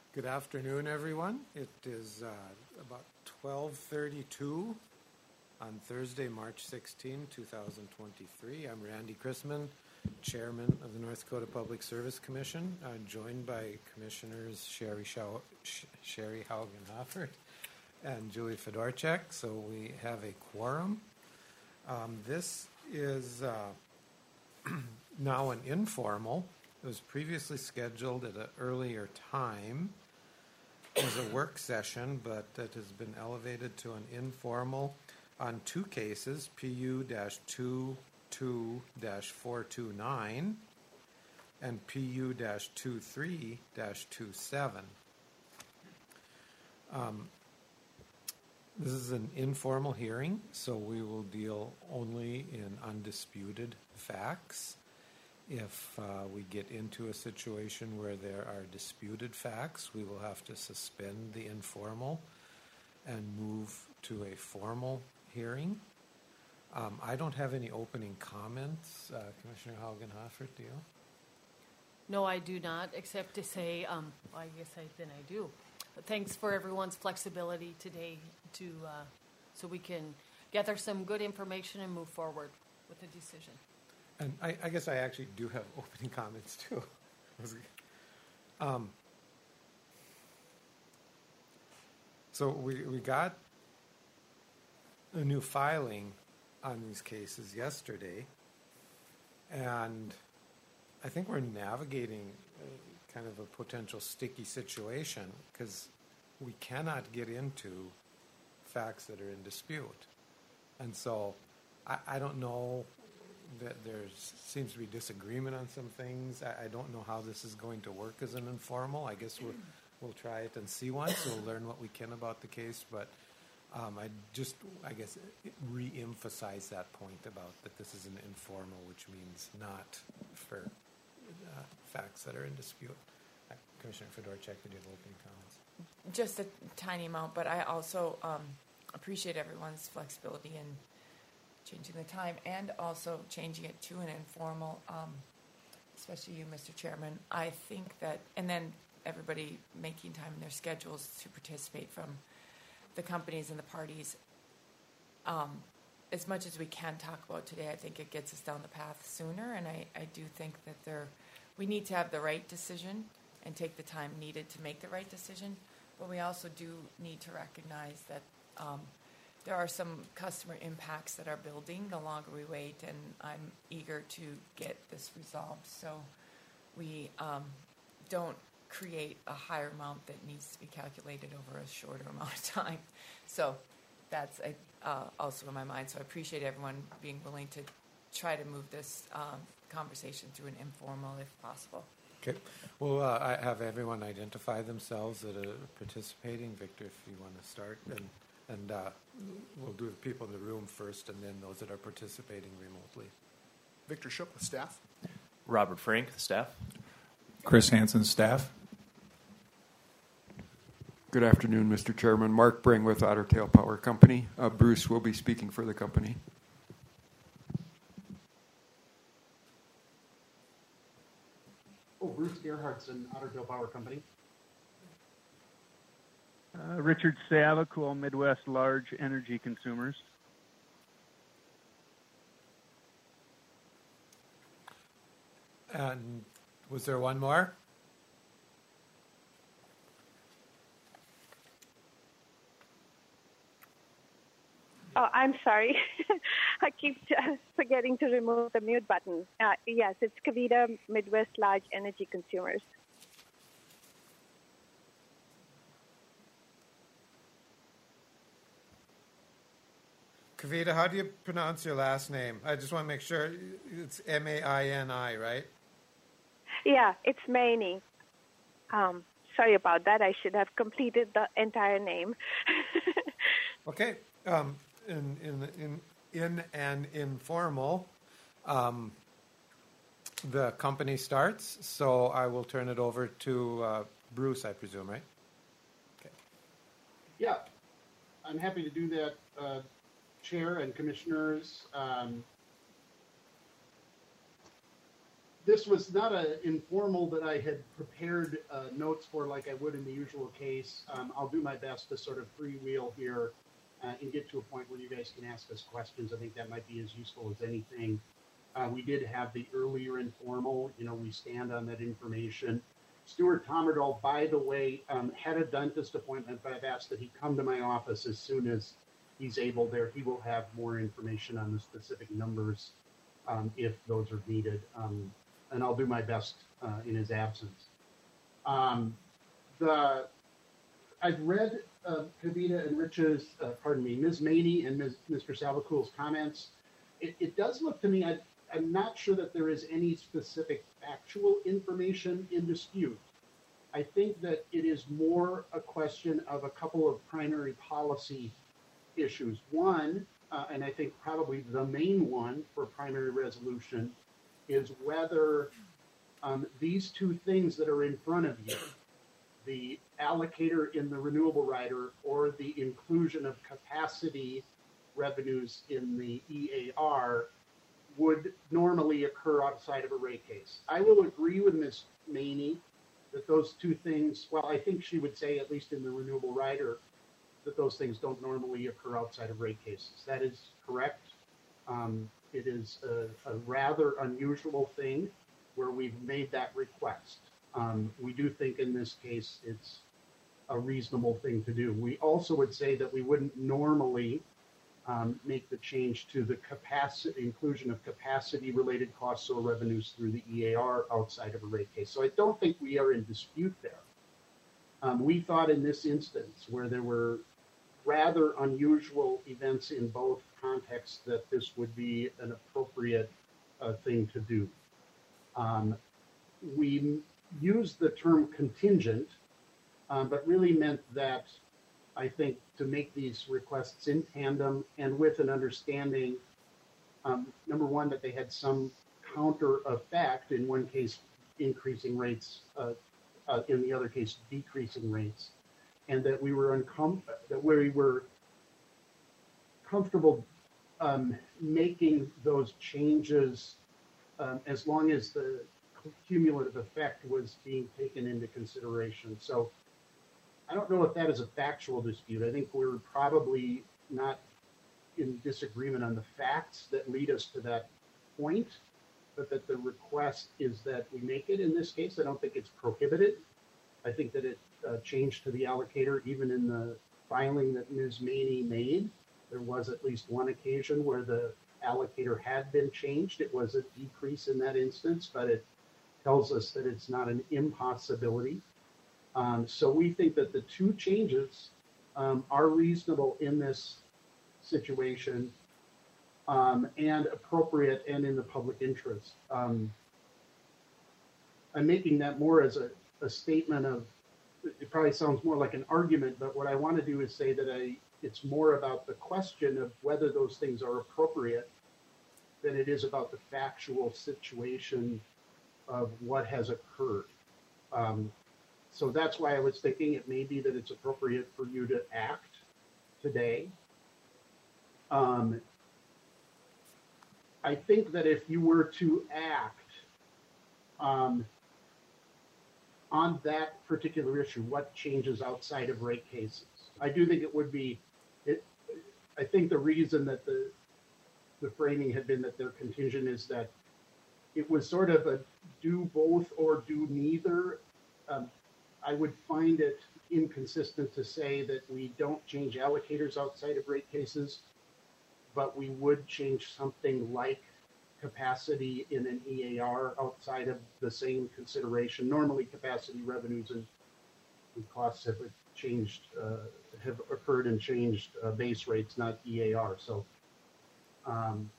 Good afternoon, everyone. It is about 12:32 on Thursday, March 16, 2023. I'm Randy Chrisman, Chairman of the North Dakota Public Service Commission, joined by Commissioners Sherry Haugen-Hoffert and Julie Fedorchak. So we have a quorum. This is now an informal. It was previously scheduled at an earlier time as a work session, but it has been elevated to an informal on two cases, PU-22-429 and PU-23-27. This is an informal hearing, so we will deal only in undisputed facts. If we get into a situation where there are disputed facts, we will have to suspend the informal and move to a formal hearing. I don't have any opening comments. Commissioner Haugen-Hoffert, do you? No, I do not, except to say, I guess I do. But thanks for everyone's flexibility today so we can gather some good information and move forward with the decision. And I guess I actually do have opening comments too. So we got a new filing on these cases yesterday, and I think we're navigating kind of a potential sticky situation because we cannot get into facts that are in dispute. And so I don't know that there seems to be disagreement on some things. I don't know how this is going to work as an informal. I guess we'll try it and see once. We'll learn what we can about the case, but I guess re-emphasize that point about that this is an informal, which means not for facts that are in dispute. Commissioner Fedorchak, did you have opening comments? Just a tiny amount, but I also appreciate everyone's flexibility in changing the time and also changing it to an informal, especially you, Mr. Chairman. I think that, and then everybody making time in their schedules to participate from the companies and the parties. As much as we can talk about today, I think it gets us down the path sooner, and I do think that we need to have the right decision and take the time needed to make the right decision, but we also do need to recognize that there are some customer impacts that are building the longer we wait, and I'm eager to get this resolved so we don't create a higher amount that needs to be calculated over a shorter amount of time. So that's also in my mind. So I appreciate everyone being willing to try to move this conversation through an informal if possible. Okay. Well, I have everyone identify themselves that are participating. Victor, if you want to start. And we'll do the people in the room first and then those that are participating remotely. Victor Shook, the staff. Robert Frank, the staff. Chris Hansen, staff. Good afternoon, Mr. Chairman. Mark Bring with Otter Tail Power Company. Bruce will be speaking for the company. Bruce Gerhardson, Otter Tail Power Company. Richard Savacool, Midwest Large Energy Consumers. And was there one more? Oh, I'm sorry. I keep forgetting to remove the mute button. Yes, it's Kavita, Midwest Large Energy Consumers. Kavita, how do you pronounce your last name? I just want to make sure it's M-A-I-N-I, right? Yeah, it's Maini. Sorry about that. I should have completed the entire name. Okay. In an informal, the company starts, so I will turn it over to Bruce, I presume, right? Okay. Yeah, I'm happy to do that, Chair and Commissioners. this was not an informal that I had prepared notes for like I would in the usual case. I'll do my best to sort of freewheel here and get to a point where you guys can ask us questions. I think that might be as useful as anything. We did have the earlier informal, we stand on that information. Stuart Tomerdahl, by the way, had a dentist appointment, but I've asked that he come to my office as soon as he's able there. He will have more information on the specific numbers if those are needed. And I'll do my best in his absence. I've read Kavita and Rich's, Ms. Maney and Mr. Salvacool's comments. It does look to me, I'm not sure that there is any specific factual information in dispute. I think that it is more a question of a couple of primary policy issues. One, and I think probably the main one for primary resolution, is whether these two things that are in front of you, the allocator in the renewable rider or the inclusion of capacity revenues in the EAR, would normally occur outside of a rate case. I will agree with Ms. Maney that those two things, well, I think she would say, at least in the renewable rider, that those things don't normally occur outside of rate cases. That is correct. It is a rather unusual thing where we've made that request. We do think in this case it's a reasonable thing to do. We also would say that we wouldn't normally make the change to the capacity inclusion of capacity-related costs or revenues through the EAR outside of a rate case. So I don't think we are in dispute there. We thought in this instance, where there were rather unusual events in both contexts, that this would be an appropriate thing to do. We used the term contingent, but really meant that, I think, to make these requests in tandem and with an understanding, number one, that they had some counter effect, in one case increasing rates, in the other case decreasing rates, and that we were comfortable making those changes as long as the cumulative effect was being taken into consideration. So I don't know if that is a factual dispute. I think we're probably not in disagreement on the facts that lead us to that point, but that the request is that we make it in this case. I don't think it's prohibited. I think that it changed to the allocator. Even in the filing that Ms. Maney made, there was at least one occasion where the allocator had been changed. It was a decrease in that instance, but it tells us that it's not an impossibility. So we think that the two changes are reasonable in this situation and appropriate and in the public interest. I'm making that more as a statement of, it probably sounds more like an argument, but what I want to do is say that it's more about the question of whether those things are appropriate than it is about the factual situation of what has occurred. So that's why I was thinking it may be that it's appropriate for you to act today. I think that if you were to act on that particular issue, what changes outside of rate cases? I do think it would be, I think the reason that the framing had been that they're contingent is that it was sort of a do both or do neither. I would find it inconsistent to say that we don't change allocators outside of rate cases, but we would change something like capacity in an EAR outside of the same consideration. Normally, capacity revenues and costs have changed, have occurred and changed base rates, not EAR. So I'm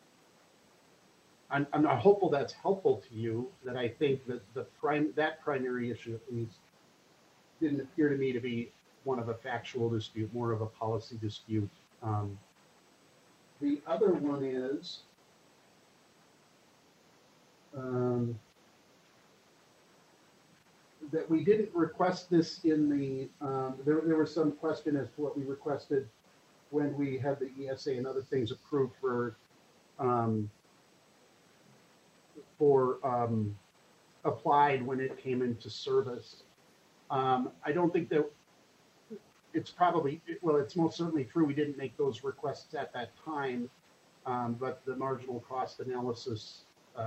hopeful that's helpful to you. That I think that that primary issue didn't appear to me to be one of a factual dispute, more of a policy dispute. The other one is that we didn't request this in the, there was some question as to what we requested when we had the ESA and other things approved for for applied when it came into service. I don't think that it's probably, well, it's most certainly true we didn't make those requests at that time, but the marginal cost analysis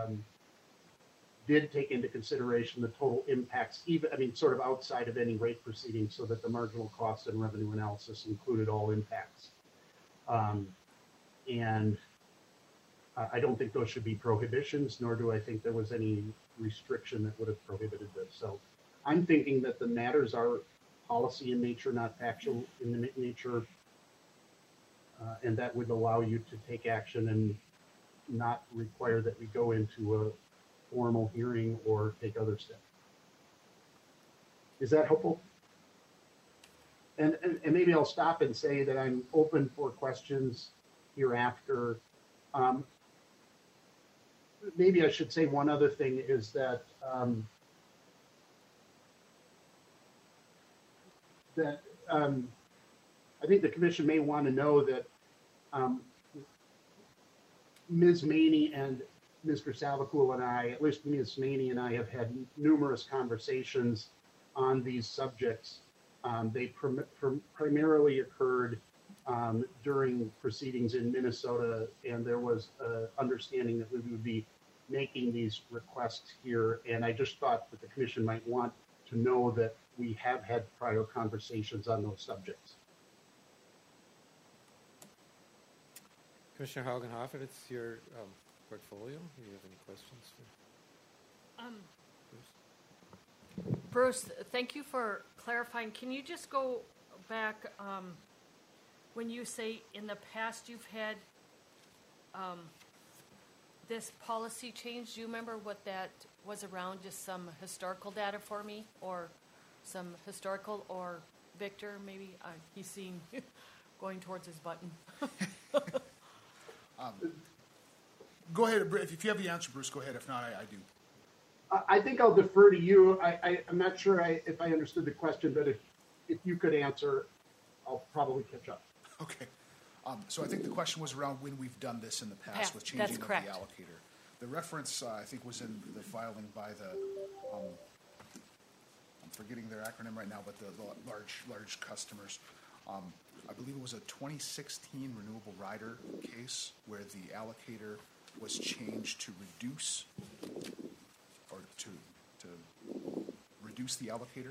did take into consideration the total impacts, even, I mean, sort of outside of any rate proceeding, so that the marginal cost and revenue analysis included all impacts. And I don't think those should be prohibitions, nor do I think there was any restriction that would have prohibited this. So I'm thinking that the matters are policy in nature, not factual in nature, and that would allow you to take action and not require that we go into a formal hearing or take other steps. Is that helpful? And maybe I'll stop and say that I'm open for questions hereafter. Maybe I should say one other thing is that I think the commission may want to know that Ms. Maney and Mr. Savakul and I, at least Ms. Maney and I, have had numerous conversations on these subjects. They primarily occurred during proceedings in Minnesota, and there was an understanding that we would be making these requests here. And I just thought that the commission might want to know that we have had prior conversations on those subjects. Commissioner Haugenhofer, it's your portfolio. Do you have any questions for Bruce, thank you for clarifying. Can you just go back when you say in the past you've had this policy change? Do you remember what that was around? Just some historical data for me, or some historical, or Victor, maybe? He's seeing going towards his button. Go ahead. If you have the answer, Bruce, go ahead. If not, I do. I think I'll defer to you. I'm not sure if I understood the question, but if you could answer, I'll probably catch up. Okay. So I think the question was around when we've done this in the past with changing of the allocator. The reference, I think, was in the filing by the, I'm forgetting their acronym right now, but the large customers. I believe it was a 2016 renewable rider case where the allocator was changed to reduce, or to reduce the allocator.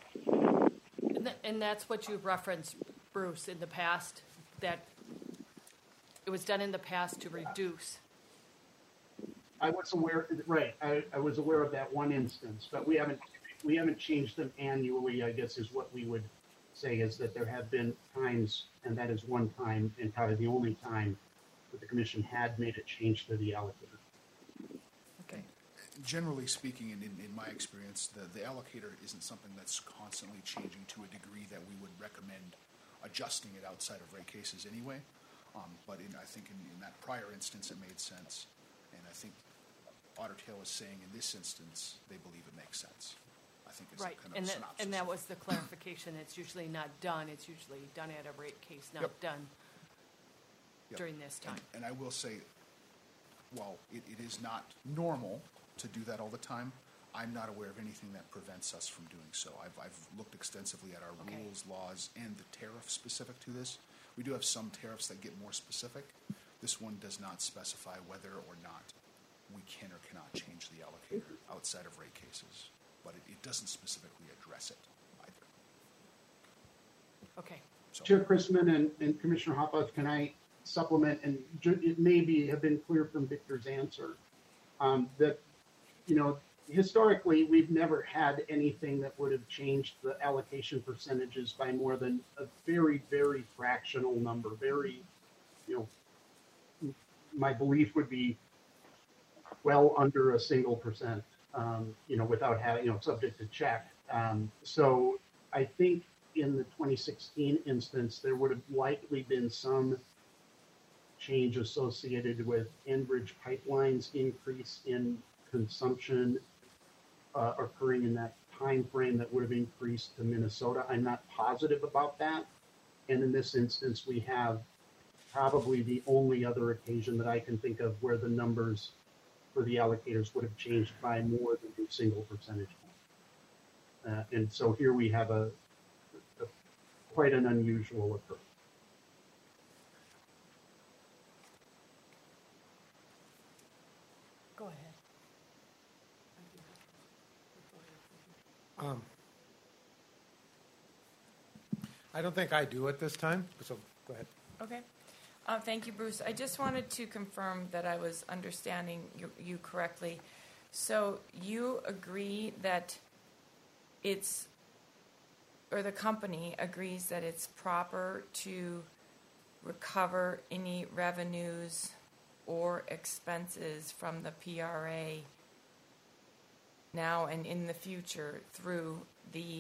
And that's what you've referenced, Bruce, in the past, that it was done in the past to reduce. I was aware, right? I was aware of that one instance, but we haven't changed them annually, I guess, is what we would say, is that there have been times, and that is one time, and probably the only time, that the commission had made a change to the allocator. Okay. Generally speaking, in my experience, the allocator isn't something that's constantly changing to a degree that we would recommend adjusting it outside of rate cases anyway. But I think in that prior instance, it made sense. And I think Otter Tail is saying in this instance, they believe it makes sense. I think it's right. kind of a synopsis. And that was the clarification. It's usually not done. It's usually done at a rate case, not done during this time. And I will say, while it is not normal to do that all the time, I'm not aware of anything that prevents us from doing so. I've looked extensively at our rules, laws, and the tariff specific to this. We do have some tariffs that get more specific. This one does not specify whether or not we can or cannot change the allocator outside of rate cases, but it doesn't specifically address it either. Okay. So. Chair Chrisman and Commissioner Hoppe, can I supplement? And it may have been clear from Victor's answer that, historically, we've never had anything that would have changed the allocation percentages by more than a very, very fractional number. Very, my belief would be well under a single percent, without having, subject to check. So I think in the 2016 instance, there would have likely been some change associated with Enbridge Pipeline's increase in consumption occurring in that time frame that would have increased to Minnesota. I'm not positive about that. And in this instance, we have probably the only other occasion that I can think of where the numbers for the allocators would have changed by more than a single percentage point. And so here we have a quite an unusual approach. Go ahead. I don't think I do at this time, so go ahead. Okay. Thank you, Bruce. I just wanted to confirm that I was understanding you correctly. So you agree that the company agrees that it's proper to recover any revenues or expenses from the PRA now and in the future through the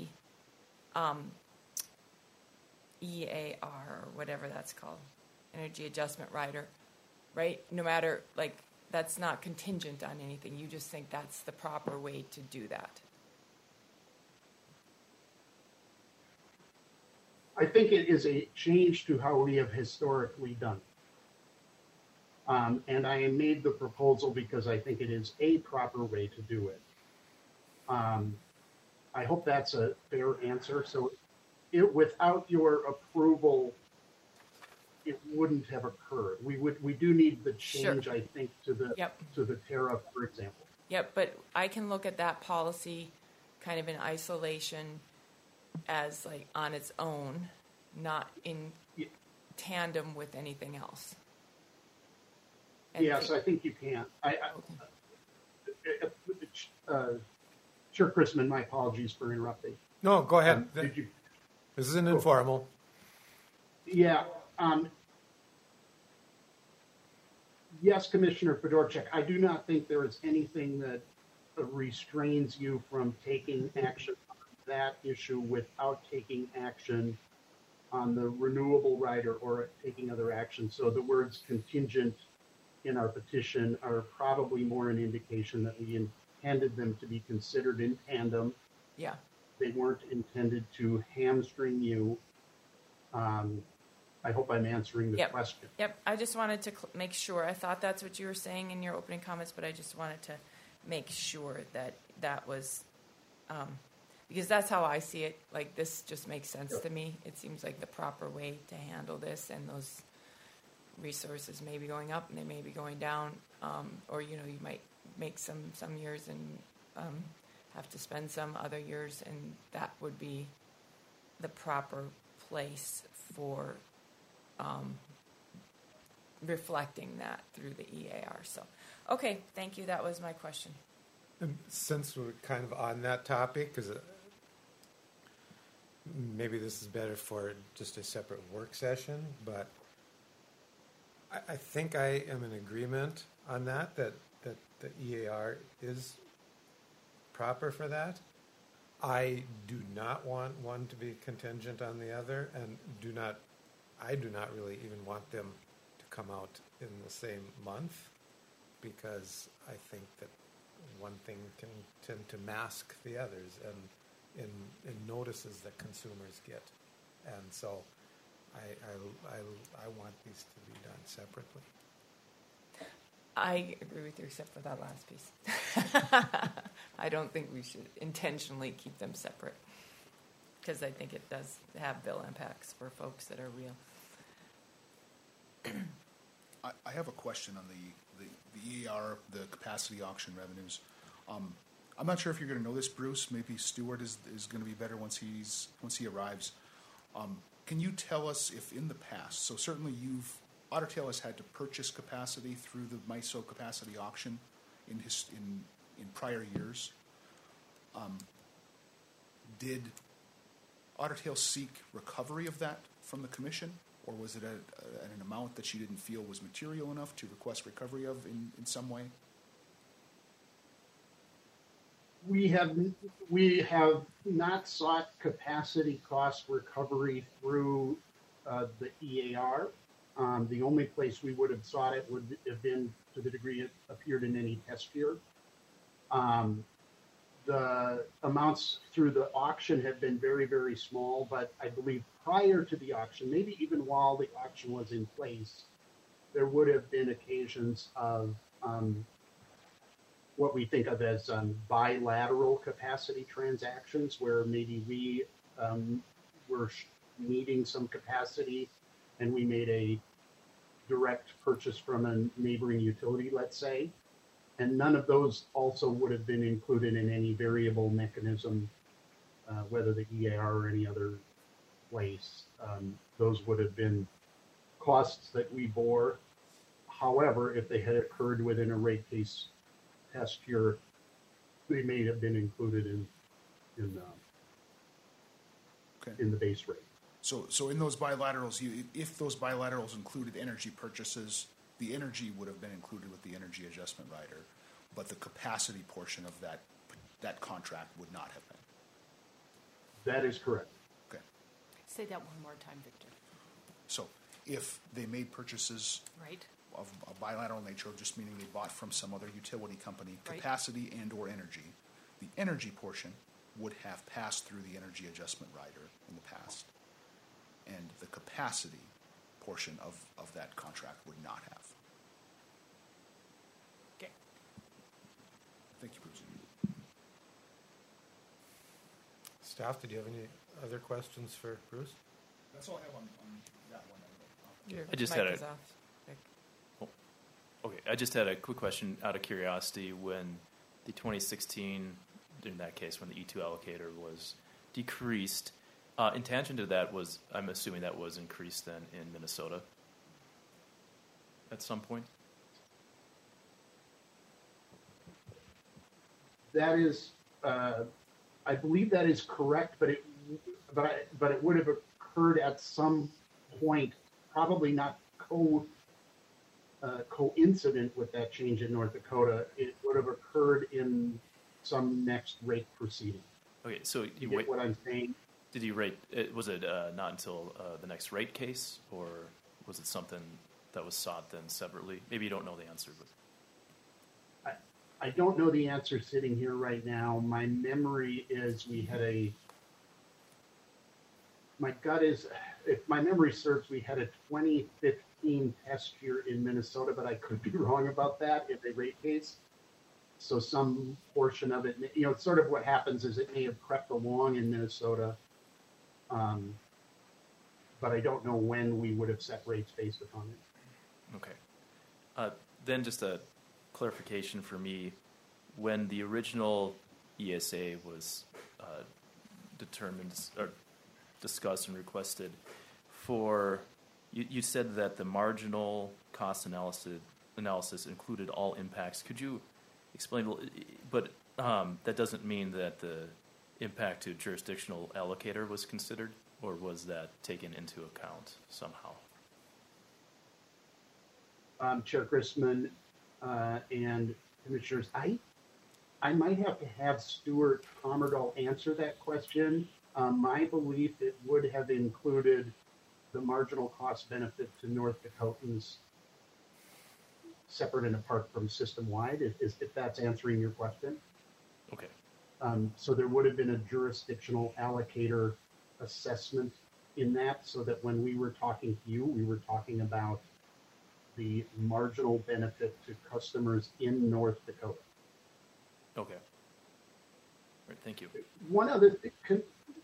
EAR or whatever that's called, Energy Adjustment Rider, right? No matter, like, that's not contingent on anything. You just think that's the proper way to do that. I think it is a change to how we have historically done. And I made the proposal because I think it is a proper way to do it. I hope that's a fair answer. So without your approval, it wouldn't have occurred. We do need the change, Sure. I think, to the tariff, for example. Yep, but I can look at that policy kind of in isolation as like on its own, not in tandem with anything else. And Yes, I think you can. Chair Chrisman, my apologies for interrupting. No, go ahead. Did you? This is an informal. Yeah. Yes, Commissioner Fedorchak, I do not think there is anything that restrains you from taking action on that issue without taking action on the renewable rider or taking other action. So the words contingent in our petition are probably more an indication that we intended them to be considered in tandem. Yeah. They weren't intended to hamstring you. I hope I'm answering the question. Yep. I just wanted to make sure. I thought that's what you were saying in your opening comments, but I just wanted to make sure that that was, because that's how I see it. Like, this just makes sense to me. It seems like the proper way to handle this, and those resources may be going up and they may be going down, or, you might make some years and have to spend some other years, and that would be the proper place for reflecting that through the EAR. So, okay, thank you. That was my question. And since we're kind of on that topic, because maybe this is better for just a separate work session, but I think I am in agreement on that the EAR is proper for that. I do not want one to be contingent on the other, and I do not really even want them to come out in the same month, because I think that one thing can tend to mask the others and in notices that consumers get. And so I want these to be done separately. I agree with you, except for that last piece. I don't think we should intentionally keep them separate, because I think it does have bill impacts for folks that are real. I have a question on the EAR, the capacity auction revenues. I'm not sure if you're going to know this, Bruce. Maybe Stuart is going to be better once he arrives. Can you tell us if in the past, so certainly Otter Tail has had to purchase capacity through the MISO capacity auction in prior years. Did Otter Tail seek recovery of that from the commission, or was it at an amount that she didn't feel was material enough to request recovery of in some way? We have not sought capacity cost recovery through the EAR. The only place we would have sought it would have been to the degree it appeared in any test year. The amounts through the auction have been very, very small, but I believe prior to the auction, maybe even while the auction was in place, there would have been occasions of what we think of as bilateral capacity transactions, where maybe we were needing some capacity and we made a direct purchase from a neighboring utility, let's say. And none of those also would have been included in any variable mechanism, whether the EAR or any other place. Those would have been costs that we bore. However, if they had occurred within a rate case test year, they may have been included in the base rate. So in those bilaterals, if those bilaterals included energy purchases, the energy would have been included with the energy adjustment rider, but the capacity portion of that contract would not have been. That is correct. Okay. Say that one more time, Victor. So if they made purchases Right? of a bilateral nature, just meaning they bought from some other utility company, Right. capacity and or energy, the energy portion would have passed through the energy adjustment rider in the past. And the capacity portion of that contract would not have. Okay. Thank you, Bruce. Staff, did you have any other questions for Bruce? That's all I have on that one. Your I just mic had a- is off, Vic. Okay, I just had a quick question out of curiosity. When the 2016, in that case, when the E2 allocator was decreased, in tangent to that was, I'm assuming that was increased then in Minnesota at some point? That is, I believe that is correct, but it would have occurred at some point, probably not coincident with that change in North Dakota. It would have occurred in some next rate proceeding. Okay, so You get what I'm saying? did you rate, was it not until the next rate case, or was it something that was sought then separately? Maybe you don't know the answer, but. I don't know the answer sitting here right now. My memory is my gut is, if my memory serves, we had a 2015 test year in Minnesota, but I could be wrong about that in a rate case. So some portion of it, sort of what happens is it may have crept along in Minnesota, but I don't know when we would have set rates based upon it. Okay. Then just a clarification for me. When the original ESA was determined or discussed and requested, you said that the marginal cost analysis included all impacts. Could you explain? But that doesn't mean that the impact to jurisdictional allocator was considered, or was that taken into account somehow? Chair Chrisman and Commissioners, I might have to have Stuart Commerdall answer that question. My belief, it would have included the marginal cost benefit to North Dakotans separate and apart from system-wide, if that's answering your question. Okay. So there would have been a jurisdictional allocator assessment in that, so that when we were talking to you, we were talking about the marginal benefit to customers in North Dakota. Okay. All right, thank you. One other thing,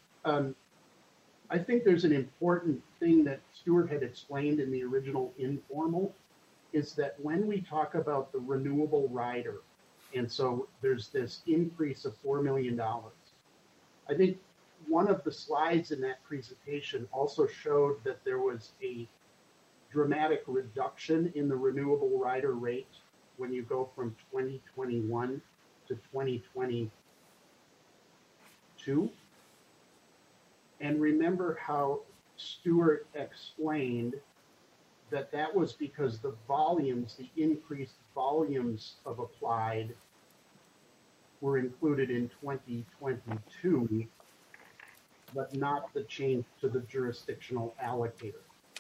I think there's an important thing that Stuart had explained in the original informal, is that when we talk about the renewable rider, and so there's this increase of $4 million, I think one of the slides in that presentation also showed that there was a dramatic reduction in the renewable rider rate when you go from 2021 to 2022. And remember how Stuart explained that was because the increased volumes of applied were included in 2022, but not the change to the jurisdictional allocator.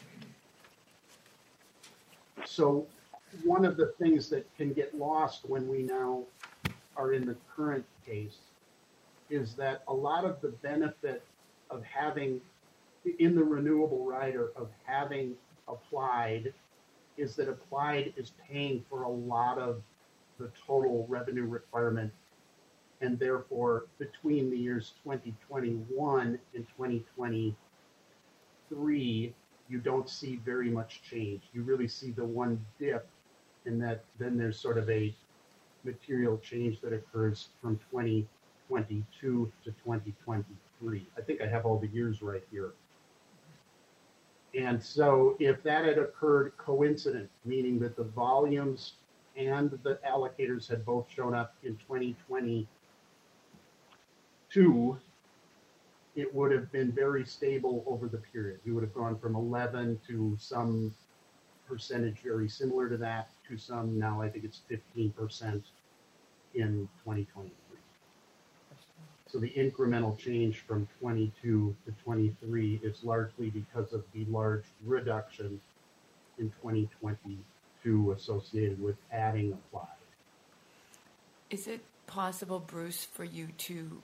So one of the things that can get lost when we now are in the current case is that a lot of the benefit of having, in the renewable rider, of having applied, is that applied is paying for a lot of the the total revenue requirement. And therefore, between the years 2021 and 2023, you don't see very much change. You really see the one dip, and that then there's sort of a material change that occurs from 2022 to 2023. I think I have all the years right here. And so if that had occurred coincident, meaning that the volumes and the allocators had both shown up in 2022, it would have been very stable over the period. You would have gone from 11 to some percentage very similar to that to some, now I think it's 15% in 2023. So the incremental change from 22 to 23 is largely because of the large reduction in 2022 associated with adding applied. Is it possible, Bruce, for you to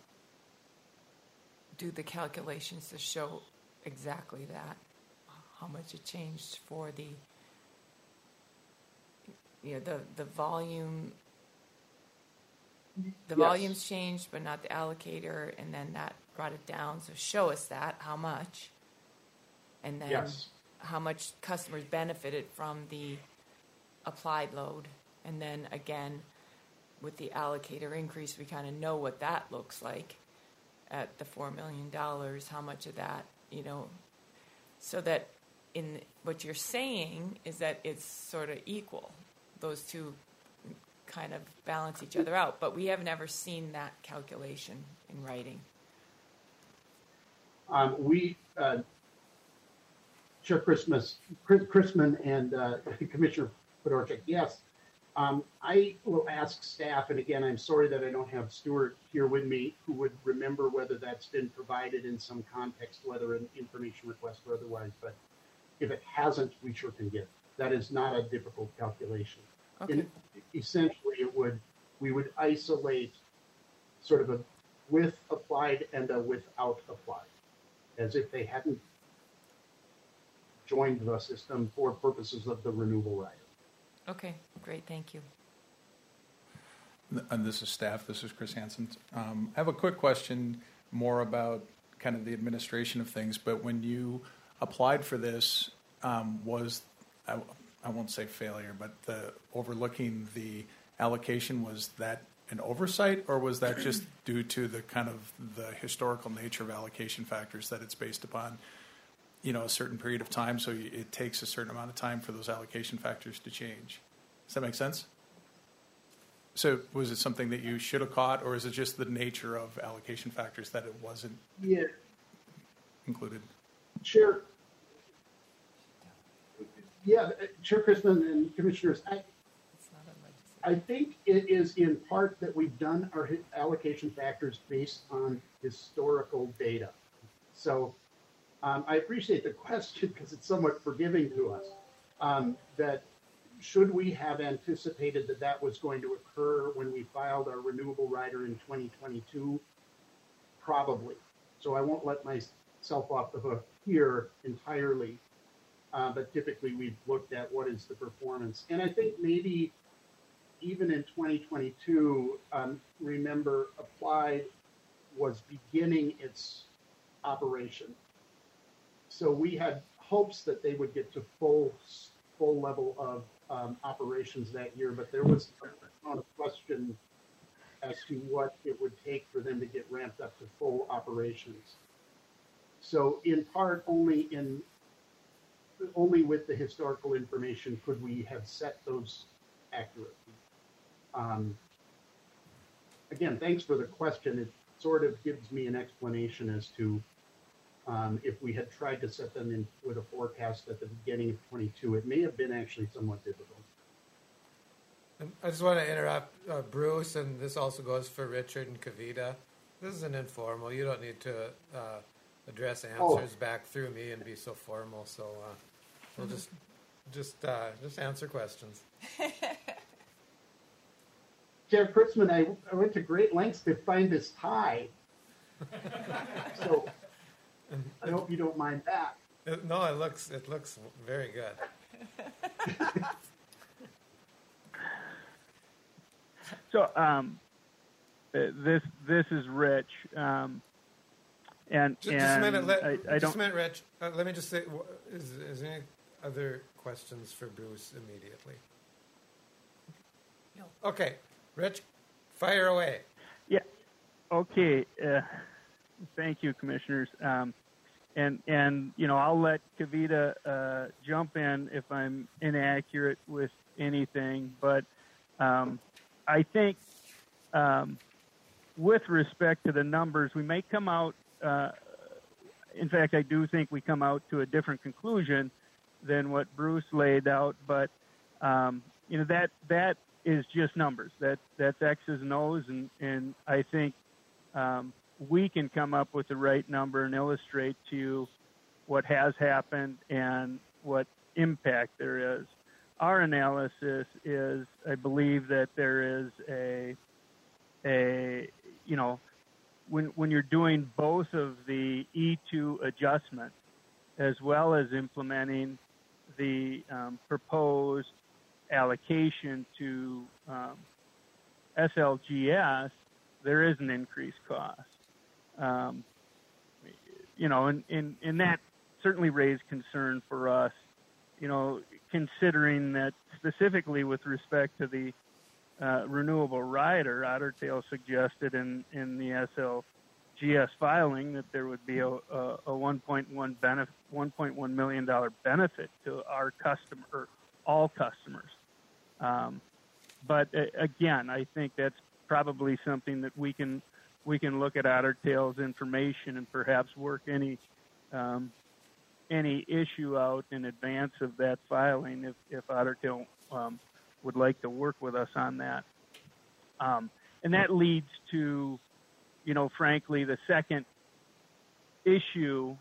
do the calculations to show exactly that, how much it changed for the, the volume? The Yes. volumes changed, but not the allocator, and then that brought it down. So show us that, how much, and then Yes. how much customers benefited from the applied load. And then again, with the allocator increase, we kind of know what that looks like at the $4 million, how much of that, so that in what you're saying is that it's sort of equal. Those two kind of balance each other out, but we have never seen that calculation in writing. Chair Chrisman and Commissioner Fedorchak, yes. I will ask staff, and again, I'm sorry that I don't have Stuart here with me, who would remember whether that's been provided in some context, whether an information request or otherwise, but if it hasn't, we sure can get it. That is not a difficult calculation. Okay. Essentially, we would isolate sort of a with applied and a without applied, as if they hadn't joined the system for purposes of the renewable rider. Okay, great, thank you. And this is staff. This is Chris Hansen. I have a quick question more about kind of the administration of things, but when you applied for this, was, I won't say failure, but the overlooking the allocation, was that an oversight, or was that just due to the kind of the historical nature of allocation factors, that it's based upon, a certain period of time, so it takes a certain amount of time for those allocation factors to change? Does that make sense? So was it something that you should have caught, or is it just the nature of allocation factors that it wasn't included? Chair Chrisman and Commissioners, I think it is in part that we've done our allocation factors based on historical data. So I appreciate the question because it's somewhat forgiving to us. That should we have anticipated that that was going to occur when we filed our renewable rider in 2022? Probably. So I won't let myself off the hook here entirely. But typically we've looked at what is the performance. And I think maybe even in 2022, remember, Applied was beginning its operation. So we had hopes that they would get to full level of operations that year, but there was a question as to what it would take for them to get ramped up to full operations. So in part, only with the historical information could we have set those accurately. Again, thanks for the question. It sort of gives me an explanation as to if we had tried to set them in with a forecast at the beginning of 22, it may have been actually somewhat difficult. And I just want to interrupt Bruce, and this also goes for Richard and Kavita. This is an informal. You don't need to address answers back through me and be so formal. So we'll just answer questions. Chair Kurtzman, I went to great lengths to find this tie. So I hope you don't mind that. No, it looks very good. So this is Rich, and Just a minute, I just don't. a minute, Rich. Let me just say, is there any other questions for Bruce immediately? No. Okay, Rich, fire away. Yeah. Okay. Thank you, commissioners. And I'll let Kavita jump in if I'm inaccurate with anything. But I think, with respect to the numbers, we may come out. In fact, I do think we come out to a different conclusion than what Bruce laid out. But that is just numbers. That's X's and O's, and I think we can come up with the right number and illustrate to you what has happened and what impact there is. Our analysis is, I believe that there is when you're doing both of the E2 adjustments as well as implementing the proposed allocation to SLGS, there is an increased cost. And that certainly raised concern for us, considering that specifically with respect to the renewable rider, Otter Tail suggested in the SLGS filing that there would be a $1.1 million benefit to our customer, or all customers. But again, I think that's probably something that we can look at Otter Tail's information and perhaps work any issue out in advance of that filing if Otter Tail would like to work with us on that. And that leads to, frankly, the second issue,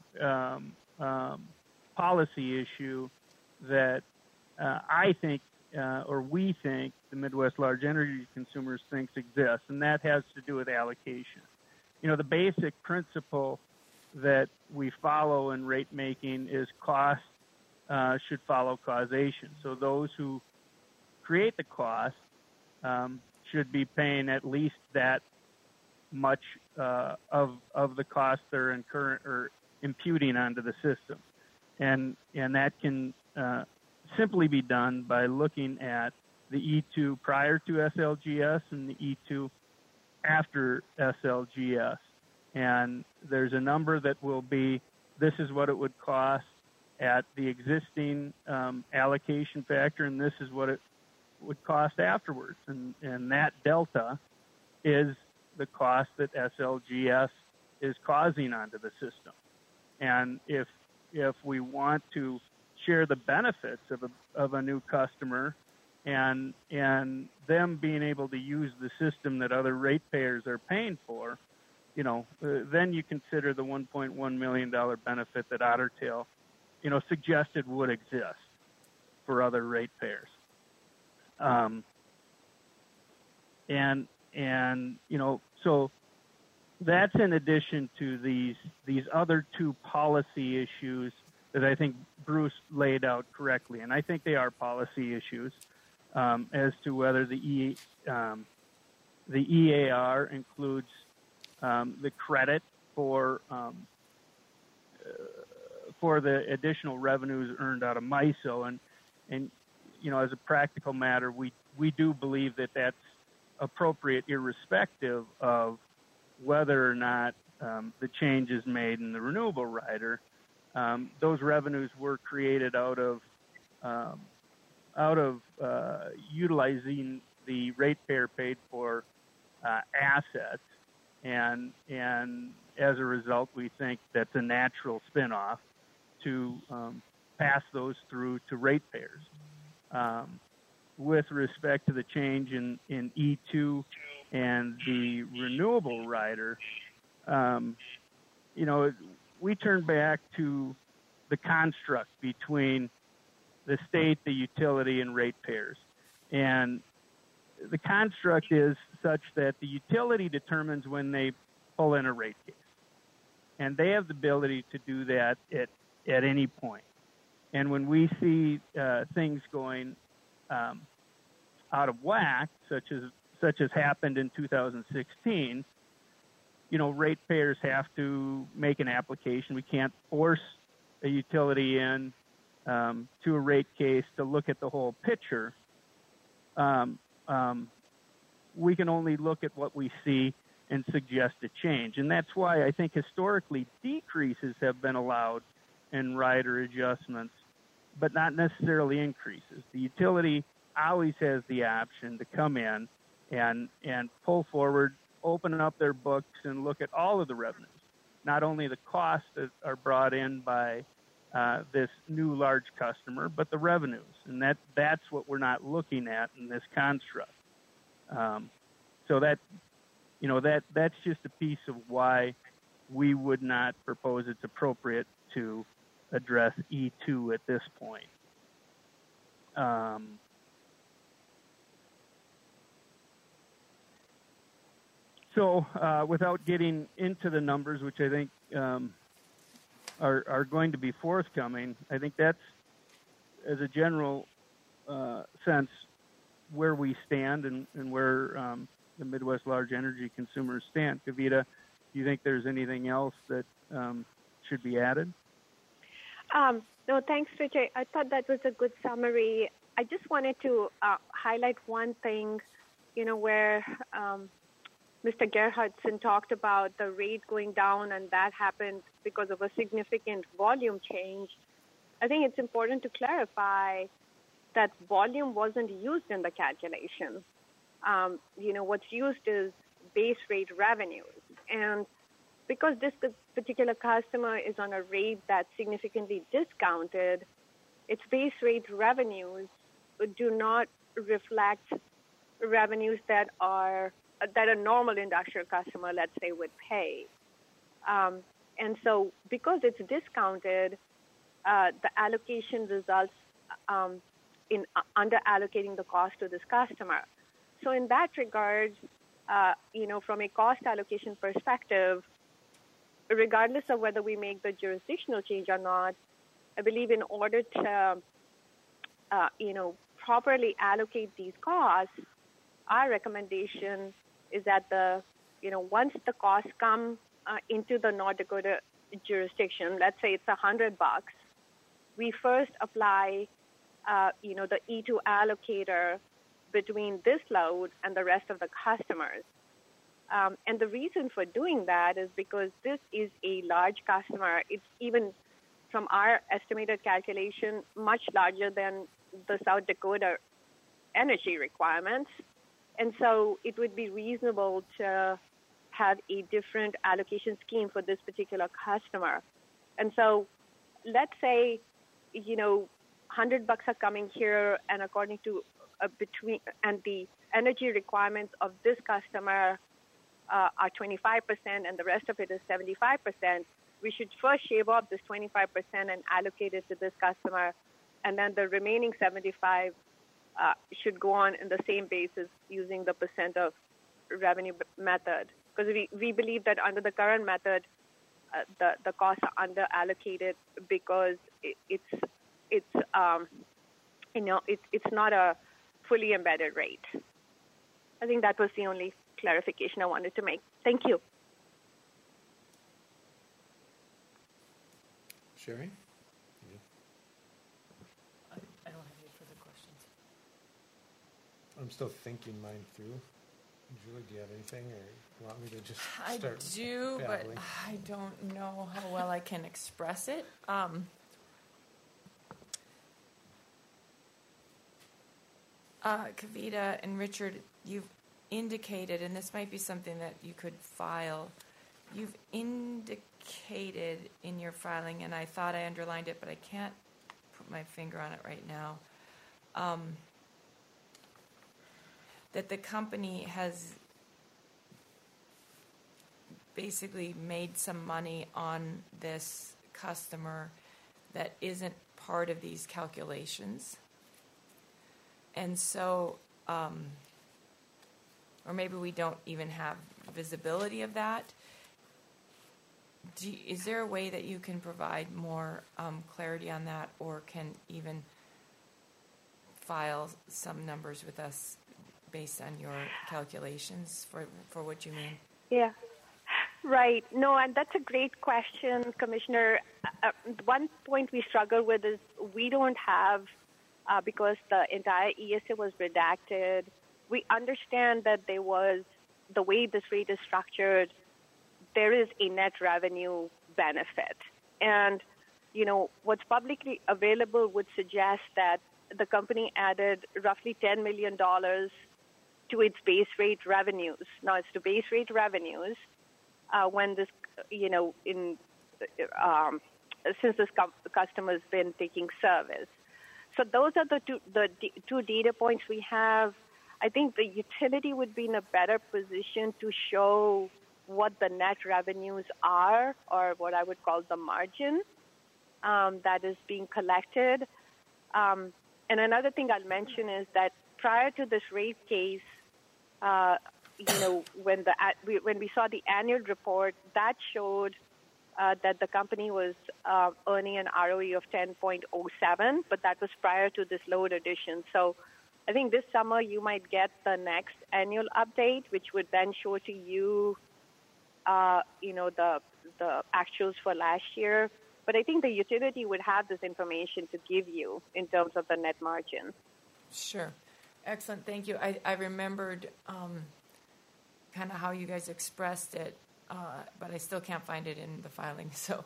policy issue that I think, or we think, the Midwest Large Energy Consumers thinks exists, and that has to do with allocation. The basic principle that we follow in rate making is cost should follow causation. So those who create the cost should be paying at least that much of the cost they're incurring or imputing onto the system, and that can simply be done by looking at the E2 prior to SLGS and the E2 after SLGS. And there's a number that will be, this is what it would cost at the existing allocation factor, and this is what it would cost afterwards. And that delta is the cost that SLGS is causing onto the system. And if we want to share the benefits of a new customer and them being able to use the system that other ratepayers are paying for, then you consider the $1.1 million benefit that Otter Tail, suggested would exist for other ratepayers. So that's in addition to these other two policy issues that I think Bruce laid out correctly, and I think they are policy issues as to whether the EAR includes the credit for the additional revenues earned out of MISO, and as a practical matter, we do believe that that's appropriate, irrespective of whether or not the change is made in the renewable rider. Those revenues were created out of utilizing the ratepayer paid for assets, and as a result, we think that's a natural spinoff to pass those through to ratepayers. With respect to the change in E2 and the renewable rider, we turn back to the construct between the state, the utility, and ratepayers. And the construct is such that the utility determines when they pull in a rate case. And they have the ability to do that at any point. And when we see things going out of whack, such as such as happened in 2016, ratepayers have to make an application. We can't force a utility in to a rate case to look at the whole picture. We can only look at what we see and suggest a change. And that's why I think historically decreases have been allowed in rider adjustments, but not necessarily increases. The utility always has the option to come in and pull forward, open up their books, and look at all of the revenues, not only the costs that are brought in by this new large customer, but the revenues. And that's what we're not looking at in this construct. So that's just a piece of why we would not propose it's appropriate to address E2 at this point. So without getting into the numbers, which I think are going to be forthcoming, I think that's, as a general sense, where we stand and where the Midwest large energy consumers stand. Kavita, do you think there's anything else that should be added? No, thanks, Rich. I thought that was a good summary. I just wanted to highlight one thing, where Mr. Gerhardsen talked about the rate going down, and that happened because of a significant volume change. I think it's important to clarify that volume wasn't used in the calculation. What's used is base rate revenues. And because this particular customer is on a rate that's significantly discounted, its base rate revenues do not reflect revenues that a normal industrial customer, let's say, would pay. And so because it's discounted, the allocation results in under-allocating the cost to this customer. So in that regard, from a cost allocation perspective, regardless of whether we make the jurisdictional change or not, I believe in order to, properly allocate these costs, our recommendation is that once the costs come into the North Dakota jurisdiction, let's say it's $100, we first apply, the E2 allocator between this load and the rest of the customers. And the reason for doing that is because this is a large customer. It's even from our estimated calculation, much larger than the South Dakota energy requirements. And so it would be reasonable to have a different allocation scheme for this particular customer. And so let's say, $100 are coming here, and according to and the energy requirements of this customer are 25%, and the rest of it is 75%. We should first shave off this 25% and allocate it to this customer, and then the remaining 75 should go on in the same basis using the percent of revenue method. Because we believe that under the current method, the costs are under allocated because it's not a fully embedded rate. I think that was the only clarification I wanted to make. Thank you. Sherry? I don't have any further questions. I'm still thinking mine through. Julie, do you have anything, or you want me to just start I do, babbling? but I don't know how well I can express it. Kavita and Richard, you've indicated, and this might be something that you could file, you've indicated in your filing, and I thought I underlined it, but I can't put my finger on it right now, that the company has basically made some money on this customer that isn't part of these calculations. And so, or maybe we don't even have visibility of that. Is there a way that you can provide more clarity on that, or can even file some numbers with us based on your calculations for what you mean? Yeah. Right. No, and that's a great question, Commissioner. One point we struggle with is we don't have, because the entire ESA was redacted, we understand that there was, the way this rate is structured, there is a net revenue benefit. And, you know, what's publicly available would suggest that the company added roughly $10 million to its base rate revenues. Now, it's to base rate revenues when this, you know, since this customer's been taking service. So those are the two data points we have. I think the utility would be in a better position to show what the net revenues are, or what I would call the margin that is being collected. And another thing I'll mention is that prior to this rate case, you know, when we saw the annual report, that showed that the company was earning an ROE of 10.07, but that was prior to this load addition. So I think this summer you might get the next annual update, which would then show to you, you know, the actuals for last year. But I think the utility would have this information to give you in terms of the net margin. Sure. Excellent. Thank you. I remembered kind of how you guys expressed it, but I still can't find it in the filing. So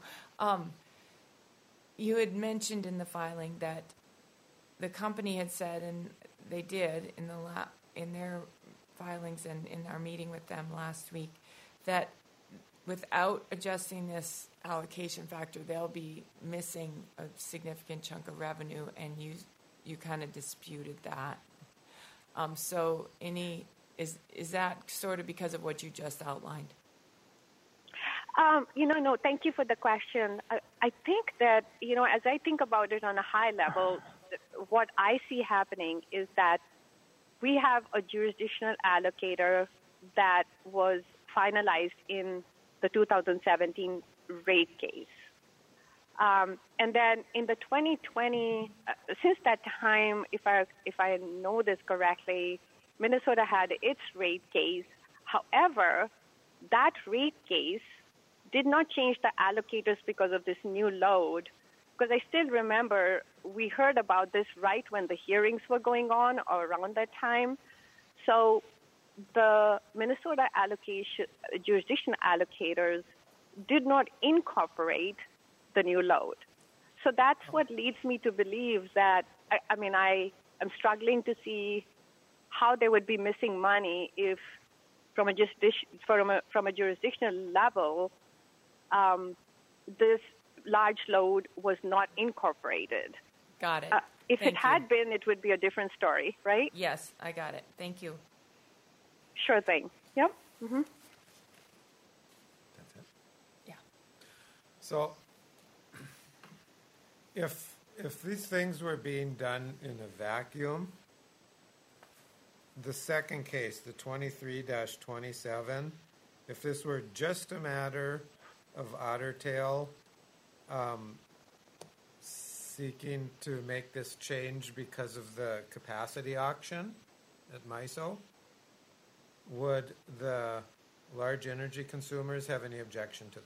you had mentioned in the filing that the company had said, and they did in their filings and in our meeting with them last week, that without adjusting this allocation factor, they'll be missing a significant chunk of revenue, and you kind of disputed that. So is that sort of because of what you just outlined? You know, no, thank you for the question. I think that, you know, as I think about it on a high level, what I see happening is that we have a jurisdictional allocator that was finalized in the 2017 rate case. And then in the 2020, since that time, if I know this correctly, Minnesota had its rate case. However, that rate case did not change the allocators because of this new load. Because I still remember we heard about this right when the hearings were going on or around that time. So the Minnesota jurisdiction allocators did not incorporate the new load. So that's what leads me to believe that, I mean, I am struggling to see how they would be missing money if from a jurisdictional level, this large load was not incorporated. Got it. If it had been, it would be a different story, right? Yes, I got it. Thank you. Sure thing. Yep. Mm-hmm. That's it. Yeah. So if these things were being done in a vacuum, the second case, the 23-27, if this were just a matter of Otter Tail seeking to make this change because of the capacity auction at MISO, would the large energy consumers have any objection to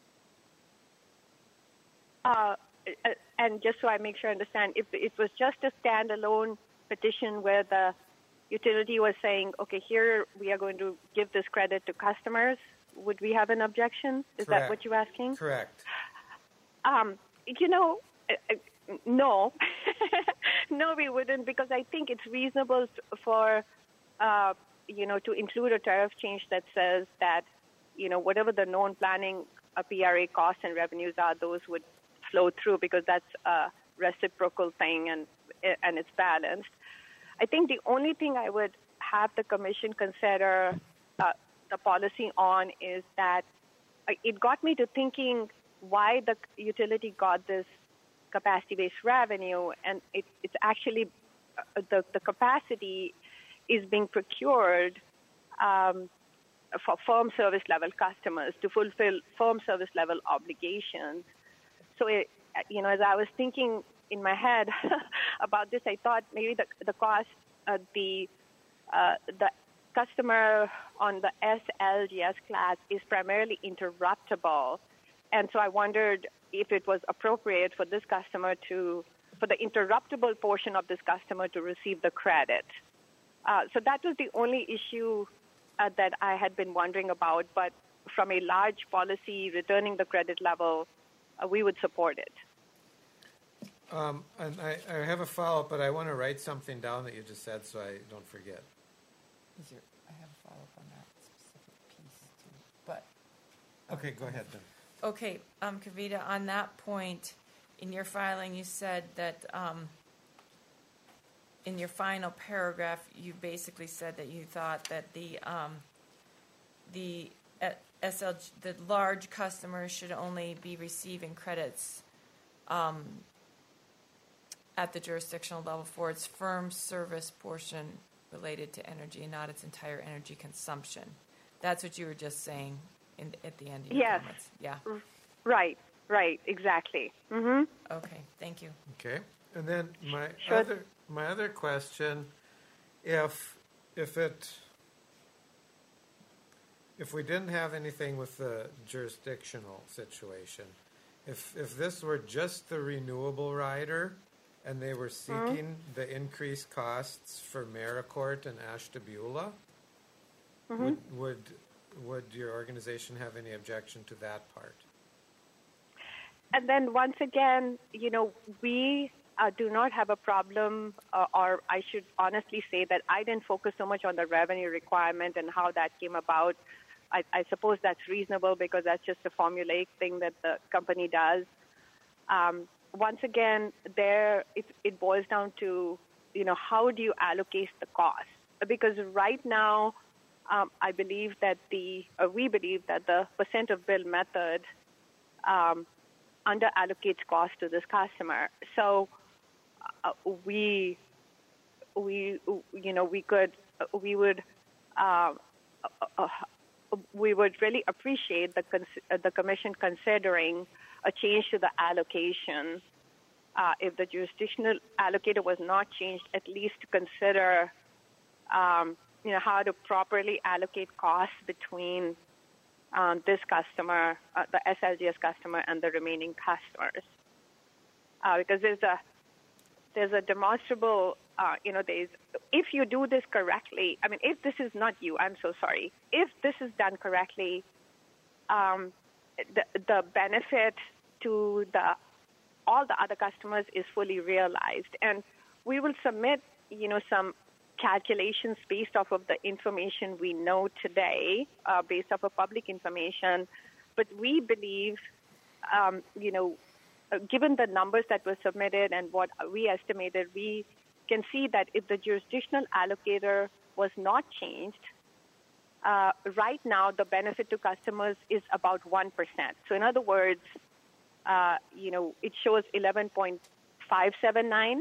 that? And just so I make sure I understand, if it was just a standalone petition where the utility was saying, okay, here we are going to give this credit to customers, would we have an objection? Is Correct. That what you're asking? Correct. You know, no. No, we wouldn't, because I think it's reasonable for, you know, to include a tariff change that says that, you know, whatever the known planning PRA costs and revenues are, those would flow through, because that's a reciprocal thing and it's balanced. I think the only thing I would have the Commission consider the policy on is that it got me to thinking why the utility got this capacity-based revenue, and it's actually the capacity is being procured for firm service level customers to fulfill firm service level obligations. So, you know, as I was thinking in my head about this, I thought maybe the cost, the the customer on the SLGS class is primarily interruptible. And so I wondered if it was appropriate for this customer for the interruptible portion of this customer to receive the credit. So that was the only issue that I had been wondering about. But from a large policy returning the credit level, we would support it. And I have a follow-up, but I want to write something down that you just said so I don't forget. I have a follow-up on that specific piece too. But Okay, go ahead then. okay, Kavita, on that point, in your filing, you said that in your final paragraph, you basically said that you thought that the large customers should only be receiving credits at the jurisdictional level for its firm service portion related to energy and not its entire energy consumption. That's what you were just saying at the end of your Yes. comments. Yeah. Right, exactly. Mm-hmm. Okay, thank you. Okay, and then my Sure. other question, if we didn't have anything with the jurisdictional situation, if this were just the renewable rider, and they were seeking the increased costs for Maricourt and Ashtabula, would your organization have any objection to that part? And then once again, we do not have a problem, or I should honestly say that I didn't focus so much on the revenue requirement and how that came about. I suppose that's reasonable because that's just a formulaic thing that the company does. Once again, it boils down to, how do you allocate the cost? Because right now, we believe that the percent of bill method under allocates cost to this customer. So we would really appreciate the commission considering a change to the allocation. If the jurisdictional allocator was not changed, at least consider, how to properly allocate costs between this customer, the SLGS customer, and the remaining customers. Because there's a demonstrable, if you do this correctly, if this is not you, I'm so sorry. If this is done correctly, the benefit to all the other customers is fully realized. And we will submit, some calculations based off of the information we know today, based off of public information. But we believe, given the numbers that were submitted and what we estimated, we can see that if the jurisdictional allocator was not changed, right now the benefit to customers is about 1%. So in other words, it shows 11.579.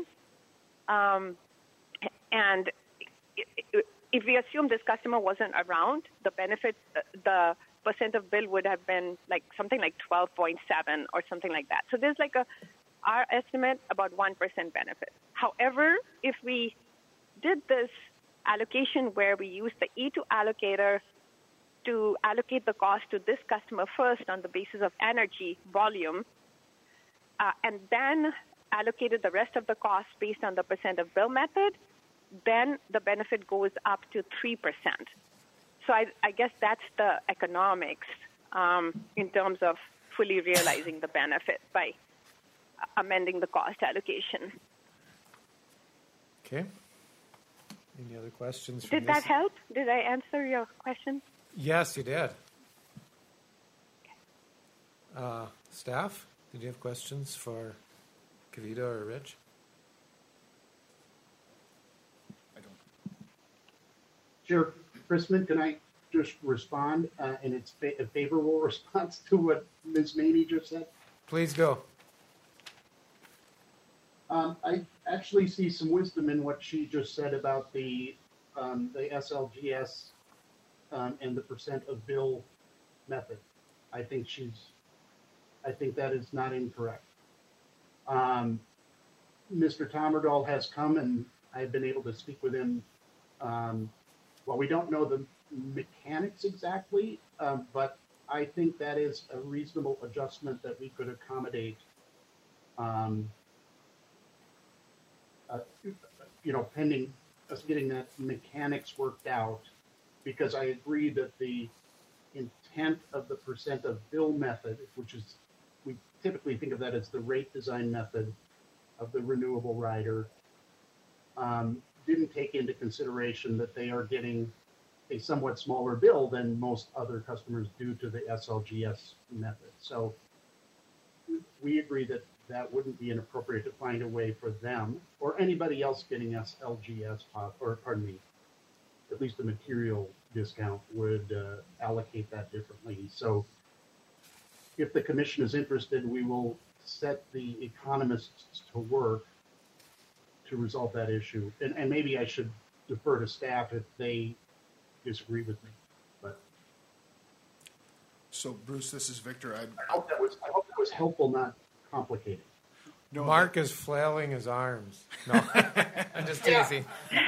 And if we assume this customer wasn't around, the benefit, the percent of bill would have been something like 12.7 or something like that. So there's our estimate about 1% benefit. However, if we did this allocation where we use the E2 allocator to allocate the cost to this customer first on the basis of energy volume, and then allocated the rest of the cost based on the percent of bill method, then the benefit goes up to 3%. So I guess that's the economics in terms of fully realizing the benefit by amending the cost allocation. Okay. Any other questions? Did that help? Did I answer your question? Yes, you did. Staff, did you have questions for Kavita or Rich? I don't. Chair Chrisman, can I just respond in its a favorable response to what Ms. Maney just said? Please go. I actually see some wisdom in what she just said about the SLGS and the percent of bill method. I think that is not incorrect. Mr. Tommerdahl has come, and I've been able to speak with him Well, we don't know the mechanics exactly, but I think that is a reasonable adjustment that we could accommodate. Pending us getting that mechanics worked out, because I agree that the intent of the percent of bill method, which is, we typically think of that as the rate design method of the renewable rider, didn't take into consideration that they are getting a somewhat smaller bill than most other customers due to the SLGS method. So we agree that that wouldn't be inappropriate to find a way for them or anybody else getting SLGS, at least the material discount would allocate that differently. So if the commission is interested, we will set the economists to work to resolve that issue. And maybe I should defer to staff if they disagree with me. But So, Bruce, this is Victor. I hope that was helpful, not complicated. No, Mark is flailing his arms. No, I'm just teasing.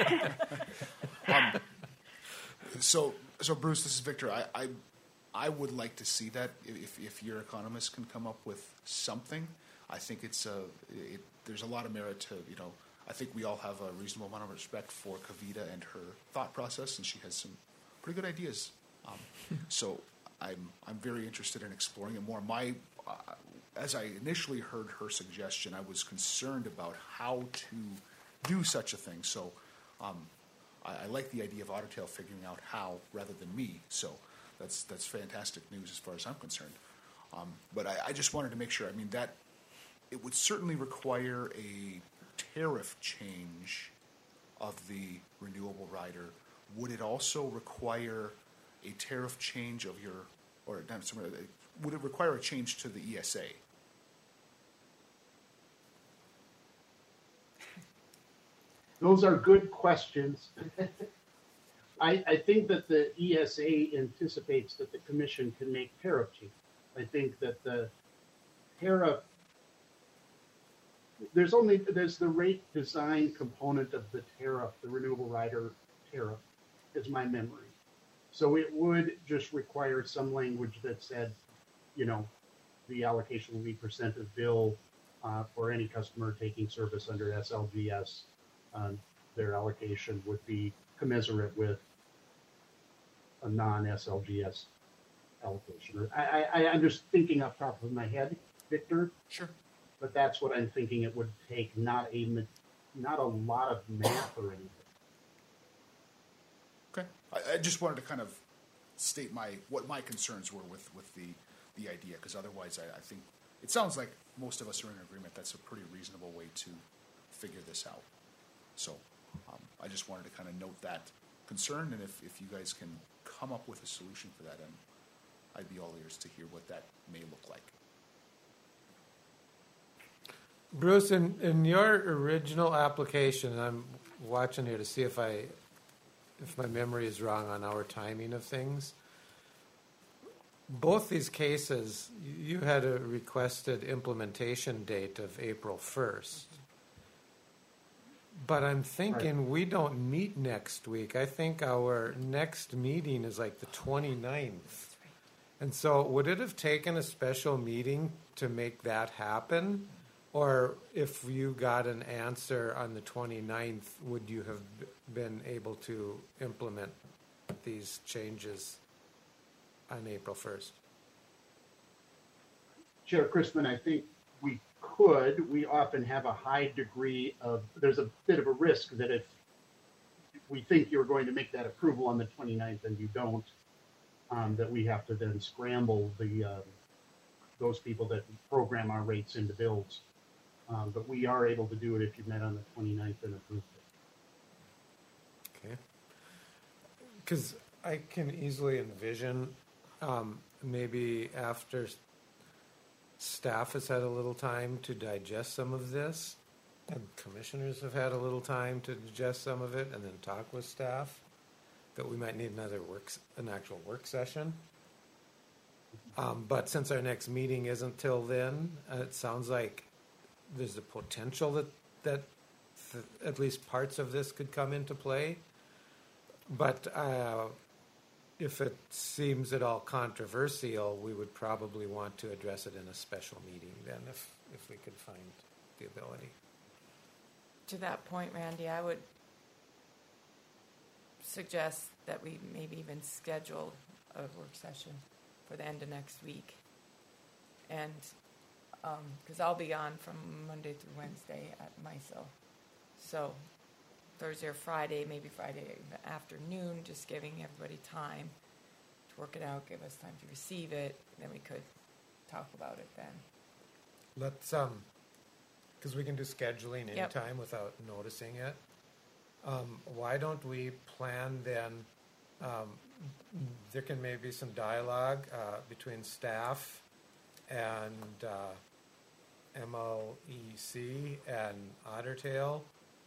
So Bruce, this is Victor. I would like to see that if your economist can come up with something. I think there's a lot of merit to, I think we all have a reasonable amount of respect for Kavita and her thought process, and she has some pretty good ideas. So I'm very interested in exploring it more. As I initially heard her suggestion, I was concerned about how to do such a thing. So I like the idea of Otter Tail figuring out how rather than me. So that's fantastic news as far as I'm concerned. But I just wanted to make sure. I mean, that it would certainly require a tariff change of the renewable rider. Would it also require a tariff change of would it require a change to the ESA? Those are good questions. I think that the ESA anticipates that the commission can make tariff changes. I think that the tariff, there's the rate design component of the tariff, the renewable rider tariff, is my memory. So it would just require some language that said, the allocation will be percent of bill for any customer taking service under SLGS. Their allocation would be commensurate with a non-SLGS allocation. I'm just thinking off the top of my head, Victor. Sure. But that's what I'm thinking it would take, not a lot of math or anything. Okay. I just wanted to kind of state what my concerns were with the idea, because otherwise I think it sounds like most of us are in agreement that's a pretty reasonable way to figure this out. So I just wanted to kind of note that concern, and if you guys can come up with a solution for that, I'd be all ears to hear what that may look like. Bruce, in your original application, I'm watching here to see if my memory is wrong on our timing of things. Both these cases, you had a requested implementation date of April 1st. But I'm thinking we don't meet next week. I think our next meeting is like the 29th. And so would it have taken a special meeting to make that happen? Or if you got an answer on the 29th, would you have been able to implement these changes on April 1st? Chair Chrisman, I think we could. We often have a high degree of, there's a bit of a risk that if we think you're going to make that approval on the 29th and you don't, that we have to then scramble those people that program our rates into bills. But we are able to do it if you met on the 29th and approved it. Okay. Because I can easily envision maybe after staff has had a little time to digest some of this, and commissioners have had a little time to digest some of it, and then talk with staff, that we might need an actual work session. But since our next meeting isn't till then, it sounds like there's a potential that at least parts of this could come into play. But if it seems at all controversial, we would probably want to address it in a special meeting then, if we could find the ability. To that point, Randy, I would suggest that we maybe even schedule a work session for the end of next week. And, because I'll be on from Monday through Wednesday at MISO. So Thursday or Friday, maybe Friday afternoon, just giving everybody time to work it out, give us time to receive it, then we could talk about it then. Let's, because we can do scheduling Yep. anytime without noticing it. Why don't we plan then, there can maybe some dialogue between staff and MLEC and Otter Tail.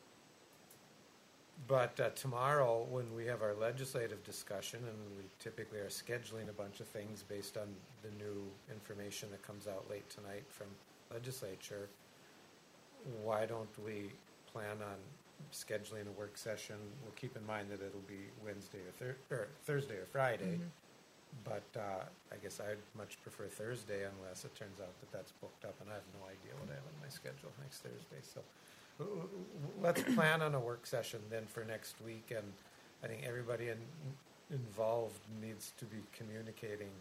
But tomorrow, when we have our legislative discussion, and we typically are scheduling a bunch of things based on the new information that comes out late tonight from legislature, why don't we plan on scheduling a work session? We'll keep in mind that it'll be Wednesday or Thursday or Friday. But I guess I'd much prefer Thursday unless it turns out that that's booked up, and I have no idea what I have on my schedule next Thursday. So let's plan on a work session then for next week, and I think everybody involved needs to be communicating.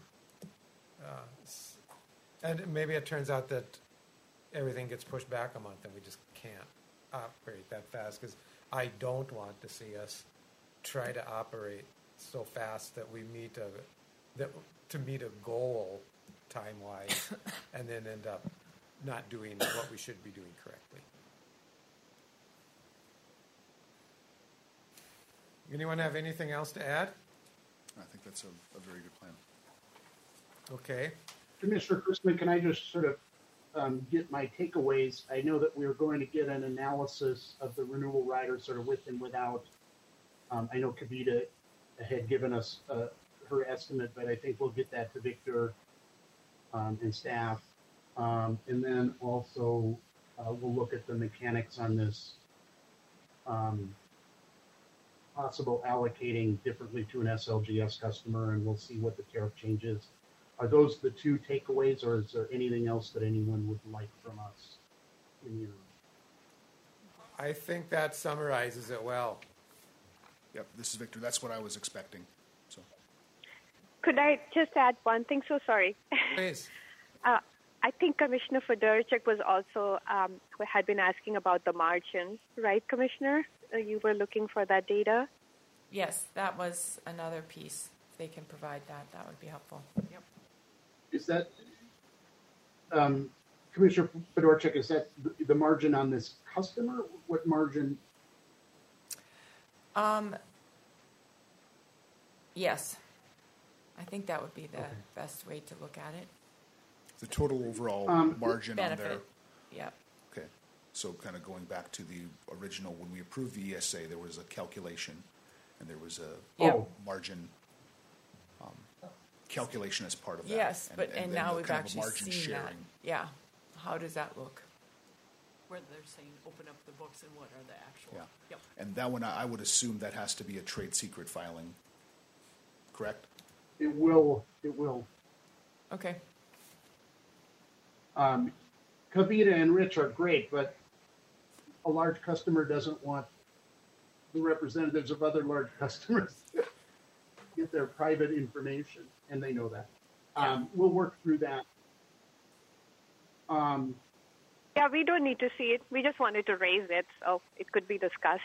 And maybe it turns out that everything gets pushed back a month and we just can't operate that fast, because I don't want to see us try to operate so fast that we meet a goal time-wise and then end up not doing what we should be doing correctly. Anyone have anything else to add? I think that's a very good plan. Okay. Commissioner Chrisman, can I just sort of get my takeaways? I know that we're going to get an analysis of the renewal rider sort of with and without. I know Kavita had given us her estimate, but I think we'll get that to Victor and staff. And then also we'll look at the mechanics on this possible allocating differently to an SLGS customer, and we'll see what the tariff changes. Are those the two takeaways, or is there anything else that anyone would like from us? I think that summarizes it well. Yep, this is Victor. That's what I was expecting. So, Could I just add one thing? So sorry. Please. I think Commissioner Fedorchuk was also had been asking about the margin, right, Commissioner? You were looking for that data. Yes, that was another piece. If they can provide that, that would be helpful. Yep. Is that, Commissioner Fedorchuk, is that the margin on this customer? What margin? Yes. I think that would be the best way to look at it. the total overall margin benefit. on there. Yep. Okay. So kind of going back to the original, when we approved the ESA, there was a calculation and there was a Yep. margin calculation as part of that. Yes, but then now the we've kind of actually margin seen that. sharing. Yeah. How does that look? Where they're saying open up the books and what are the actual. Yeah. Yep. And that one, I would assume that has to be a trade secret filing, correct? It will. It will. Okay. Kavita and Rich are great, but a large customer doesn't want the representatives of other large customers to get their private information, and they know that. We'll work through that. Yeah, we don't need to see it. We just wanted to raise it so it could be discussed.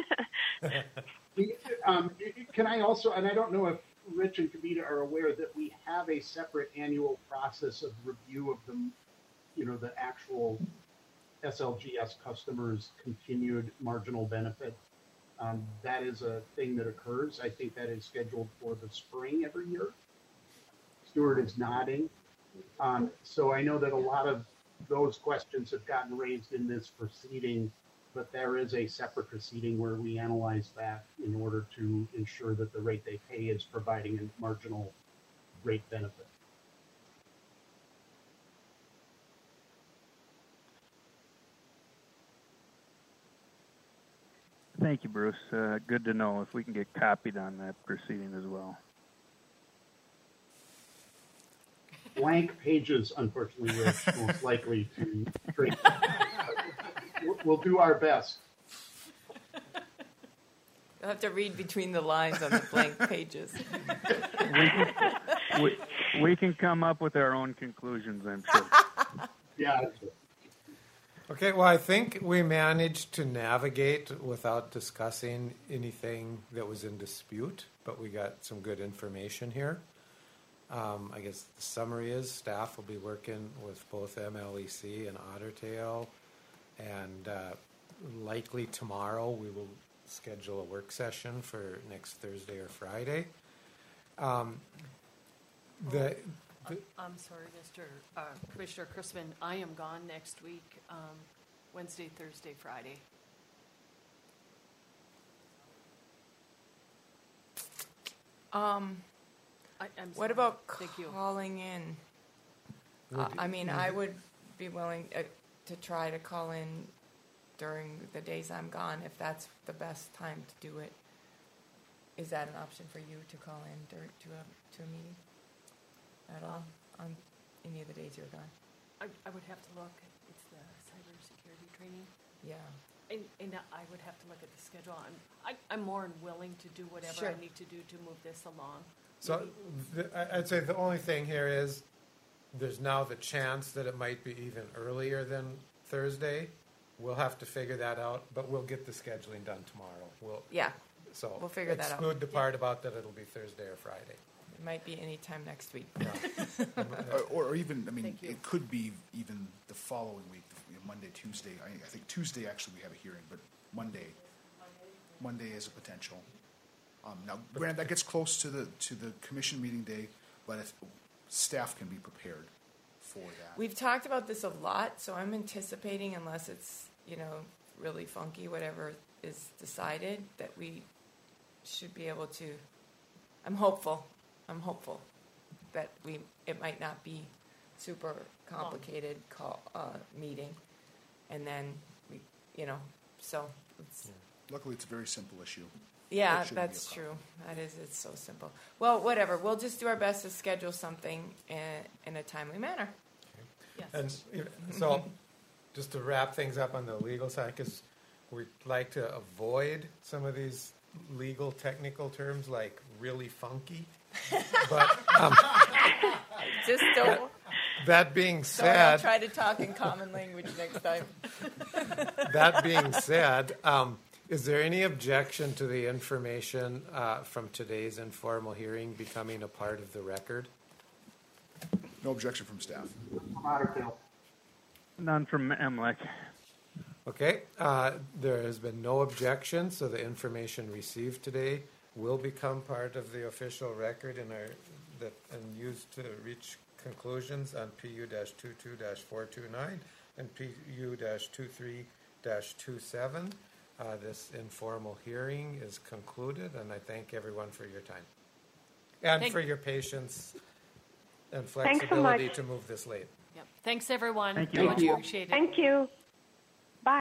Can I also, and I don't know if Rich and Kavita are aware that we have a separate annual process of review of the, the actual SLGS customers' continued marginal benefit. That is a thing that occurs. I think that is scheduled for the spring every year. Stuart is nodding. So I know that a lot of those questions have gotten raised in this proceeding, but there is a separate proceeding where we analyze that in order to ensure that the rate they pay is providing a marginal rate benefit. Thank you, Bruce. Good to know if we can get copied on that proceeding as well. Blank pages, unfortunately, we're most likely to create. We'll do our best. You'll have to read between the lines on the blank pages. We can come up with our own conclusions, I'm sure. Yeah. Okay, well, I think we managed to navigate without discussing anything that was in dispute, but we got some good information here. I guess the summary is staff will be working with both MLEC and Otter Tail, and likely tomorrow we will schedule a work session for next Thursday or Friday. I'm sorry, Commissioner Chrisman, I am gone next week, Wednesday, Thursday, Friday. I'm What sorry. about Thank you. calling in? I mean, I would be willing to try to call in during the days I'm gone if that's the best time to do it. Is that an option for you to call in to a meeting at all on any of the days you're gone? I would have to look. It's the cybersecurity training. Yeah. And I would have to look at the schedule. I'm more than willing to do whatever Sure. I need to do to move this along. So I'd say the only thing here is there's now the chance that it might be even earlier than Thursday. We'll have to figure that out, but we'll get the scheduling done tomorrow. So We'll figure that out. exclude the part about that it'll be Thursday or Friday. It might be any time next week. Or even, I mean, Thank you. it could be even the following week, Monday, Tuesday. I think Tuesday actually we have a hearing, but Monday is a potential. Now, granted, that gets close to the commission meeting day, but if staff can be prepared for that. We've talked about this a lot, so I'm anticipating, unless it's, really funky, whatever is decided, that we should be able to. I'm hopeful that it might not be super complicated meeting, and then so it's. Luckily, it's a very simple issue. Yeah, That shouldn't be a that's problem. true. It's so simple. Well, whatever. We'll just do our best to schedule something in a timely manner. Yes. And so, just to wrap things up on the legal side, because we'd like to avoid some of these legal technical terms like really funky. But Just don't. that being I'll said, try to talk in common language next time. that being said, is there any objection to the information from today's informal hearing becoming a part of the record? No objection from staff. Otter Tail. None from MLEC. Okay, there has been no objection, so the information received today will become part of the official record and used to reach conclusions on PU-22-429 and PU-23-27. This informal hearing is concluded, and I thank everyone for your time and for your patience and Thanks so flexibility much. to move this late. Yep. Thanks, everyone. Thank you. Much appreciated. Thank you.